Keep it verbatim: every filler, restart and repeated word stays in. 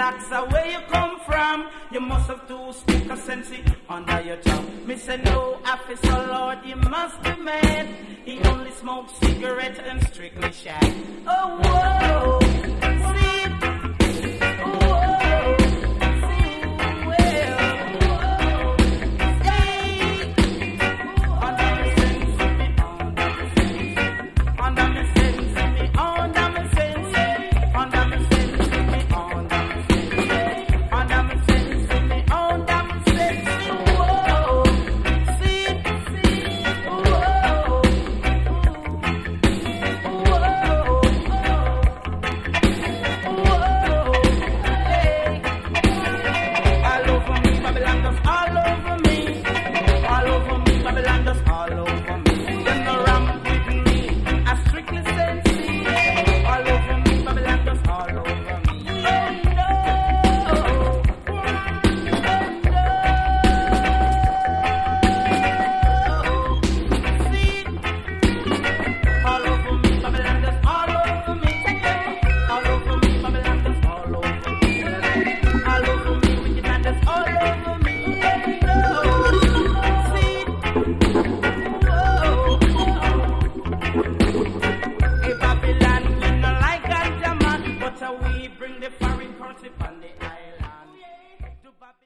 ask where you come from. You must have two stick of sense under your tongue. Me say no, officer Lord, you must be mad. He only smokes cigarette and strictly shag. Oh, whoa.